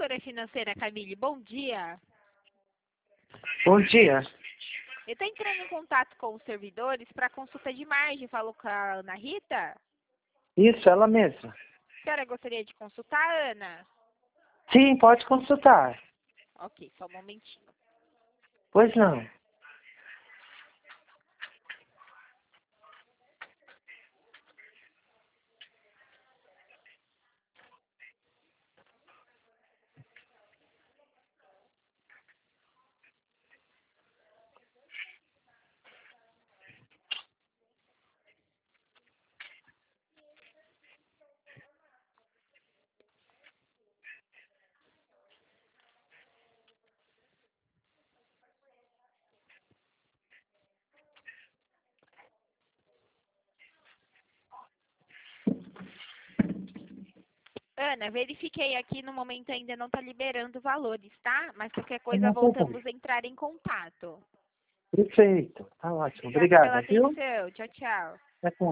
consultora financeira, Camille. Bom dia. Bom dia. Eu estou entrando em contato com os servidores para consulta de margem. Falou com a Ana Rita? Isso, ela mesma. A senhora gostaria de consultar, Ana? Sim, pode consultar. Ok, só um momentinho. Pois não. Ana, verifiquei aqui, no momento ainda não está liberando valores, tá? Mas qualquer coisa Não, tá bom. voltamos a entrar em contato. Perfeito. Tá ótimo. Obrigada pela Obrigada, viu? atenção. Tchau, tchau. Até